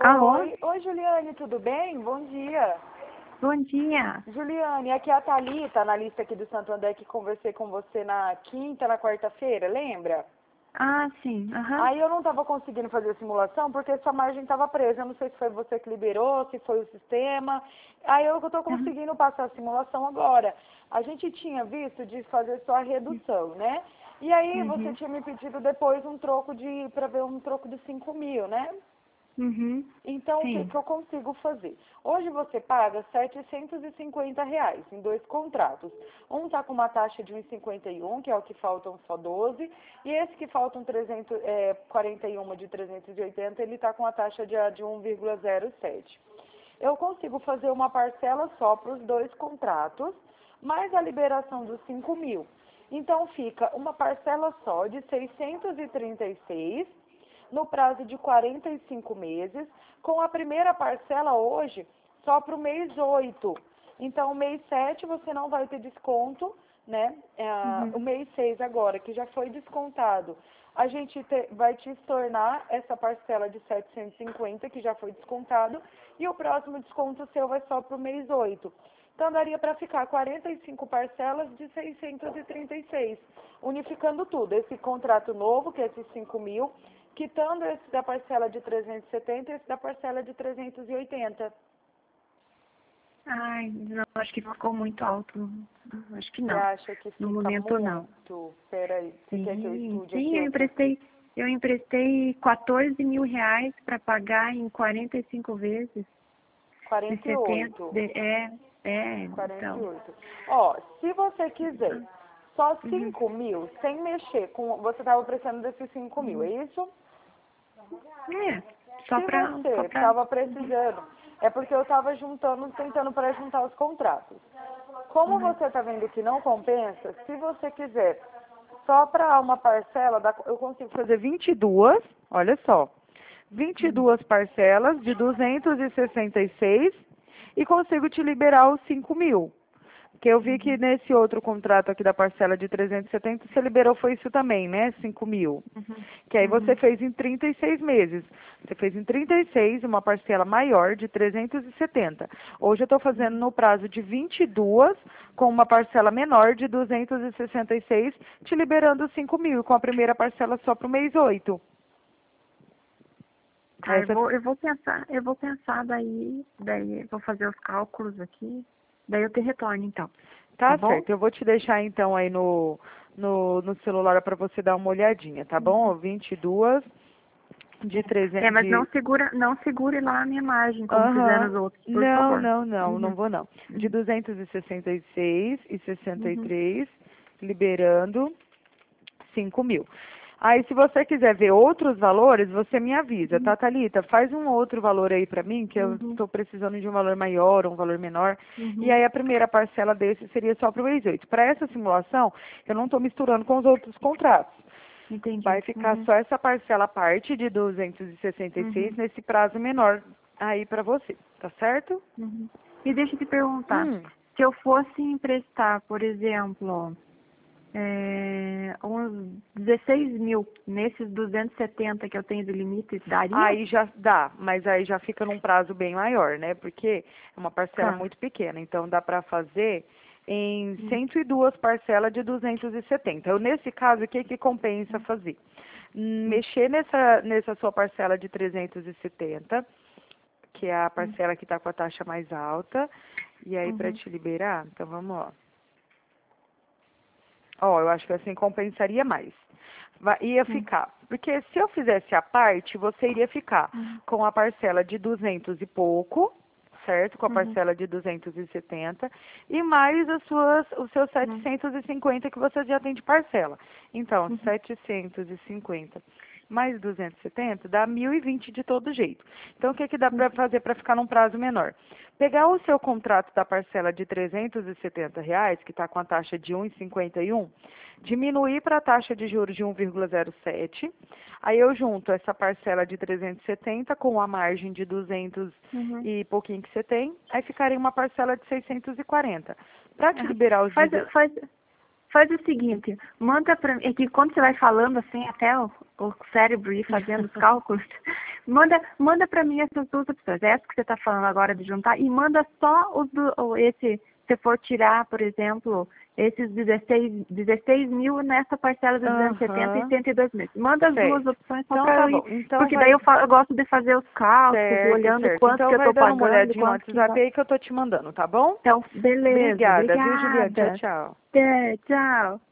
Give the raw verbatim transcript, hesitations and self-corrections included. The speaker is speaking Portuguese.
Alô? Oi, oi Juliane, tudo bem? Bom dia. Bom dia. Juliane, aqui é a Thalita, analista aqui do Santo André, que conversei com você na quinta, na quarta-feira, lembra? Ah, sim. Aham. Aí eu não estava conseguindo fazer a simulação porque sua margem estava presa. Eu não sei se foi você que liberou, se foi o sistema. Aí eu estou Uhum. conseguindo passar a simulação agora. A gente tinha visto de fazer só a redução, né? E aí você Uhum. tinha me pedido depois um troco de, para ver um troco de cinco mil, né? Uhum. Então, o que, Sim. que eu consigo fazer? Hoje você paga setecentos e cinquenta reais em dois contratos. Um está com uma taxa de um vírgula cinquenta e um, que é o que faltam só doze, e esse que faltam trezentos, é, quarenta e um de trezentos e oitenta, ele está com a taxa de, de um vírgula zero sete. Eu consigo fazer uma parcela só para os dois contratos, mais a liberação dos cinco mil. Então, fica uma parcela só de seiscentos e trinta e seis no prazo de quarenta e cinco meses, com a primeira parcela hoje só para o mês oito. Então, o mês sete você não vai ter desconto, né? É, o Uhum. mês seis agora, que já foi descontado. A gente te, vai te tornar essa parcela de setecentos e cinquenta, que já foi descontado, e o próximo desconto seu vai só para o mês oito. Então, daria para ficar quarenta e cinco parcelas de seiscentos e trinta e seis, unificando tudo. Esse contrato novo, que é esses cinco mil, quitando esse da parcela de trezentos e setenta e esse da parcela de trezentos e oitenta. Ai, não, acho que ficou muito alto. Acho que Você não. acha que No fica momento, não. muito? Peraí, você quer que eu Sim, estude sim, aqui eu outro? emprestei, eu emprestei quatorze mil reais para pagar em quarenta e cinco vezes de quarenta e setenta. oito. De, é, é, quarenta e então. oito. Ó, se você quiser só Uhum. cinco mil, sem mexer com... Você estava precisando desses cinco mil, é isso? É, só Se pra, você só pra. estava precisando, é porque eu estava juntando, tentando para juntar os contratos. Como Uhum. você está vendo que não compensa, se você quiser só para uma parcela, da- eu consigo fazer vinte e duas, olha só, vinte e Uhum. duas parcelas de duzentos e sessenta e seis e consigo te liberar os cinco mil. Porque eu vi que Uhum. nesse outro contrato aqui da parcela de trezentos e setenta, você liberou foi isso também, né? cinco mil. Uhum. Que aí você Uhum. fez em trinta e seis meses. Você fez em trinta e seis uma parcela maior de trezentos e setenta. Hoje eu estou fazendo no prazo de vinte e duas, com uma parcela menor de duzentos e sessenta e seis, te liberando cinco mil, com a primeira parcela só para o mês oito. Tá, eu Essa, vou, eu vou pensar, eu vou pensar daí, daí eu vou fazer os cálculos aqui, daí eu te retorno então, tá tá bom? certo. Eu vou te deixar então aí no, no, no celular para você dar uma olhadinha, tá bom? vinte e duas de É, trezentos, mas não de segura, não segure lá a minha margem, como fizer Aham. nos outros, por Não, favor. não, não, não Uhum. vou não. De Uhum. duzentos e sessenta e seis e sessenta e Uhum. três, liberando cinco mil. Aí, se você quiser ver outros valores, você me avisa, Uhum. tá, Thalita? Faz um outro valor aí pra mim, que eu Uhum. estou precisando de um valor maior ou um valor menor. E Uhum. aí, a primeira parcela desse seria só para o mês oito. Para essa simulação, eu não estou misturando com os outros contratos. Vai Entendi. ficar Uhum. só essa parcela à parte de duzentos e sessenta e seis Uhum. nesse prazo menor aí para você, tá certo? Uhum. E deixa eu te perguntar, Hum. se eu fosse emprestar, por exemplo, é, uns dezesseis mil nesses duzentos e setenta que eu tenho de limite, daria? Aí já dá, mas aí já fica num prazo bem maior, né? Porque é uma parcela Tá. muito pequena, então dá para fazer em Hum. cento e duas parcelas de duzentos e setenta. Eu, nesse caso, o que que compensa fazer? Hum, Hum. Mexer nessa, nessa sua parcela de trezentos e setenta, que é a Hum. parcela que está com a taxa mais alta, e aí para Uhum. te liberar, então vamos lá. Ó, eu acho que assim compensaria mais. Va- Ia Hum. ficar. Porque se eu fizesse a parte, você iria ficar Uhum. com a parcela de duzentos e pouco, certo? Com a Uhum. parcela de duzentos e setenta e mais as suas, os seus Uhum. setecentos e cinquenta que você já tem de parcela. Então, Uhum. setecentos e cinquenta mais duzentos e setenta dá mil e vinte de todo jeito. Então, o que, que dá para fazer para ficar num prazo menor? Pegar o seu contrato da parcela de trezentos e setenta reais, que está com a taxa de um vírgula cinquenta e um, diminuir para a taxa de juros de um vírgula zero sete, aí eu junto essa parcela de trezentos e setenta com a margem de duzentos Uhum. e pouquinho que você tem, aí ficaria uma parcela de seiscentos e quarenta. Para te É. liberar os Faz, deze- faz, faz o seguinte, manda pra mim, é que quando você vai falando assim, até eu, o cérebro ir fazendo os cálculos. Manda, manda para mim essas duas opções. Essa que você está falando agora de juntar, e manda só os do, ou esse, se for tirar, por exemplo, esses dezesseis mil nessa parcela de duzentos e setenta Aham. e cento e dois meses. Manda as Certo. duas opções só Então para tá eu ir, bom. Então porque vai... daí eu, fa- eu gosto de fazer os cálculos, Certo, olhando certo. quanto Então que eu vai estou dando uma pagando, olhadinha no quanto que WhatsApp vai. aí que eu tô te mandando, tá bom? Então, beleza, Obrigada, viu, Juliana? Tchau, obrigada. tchau. Até, tchau.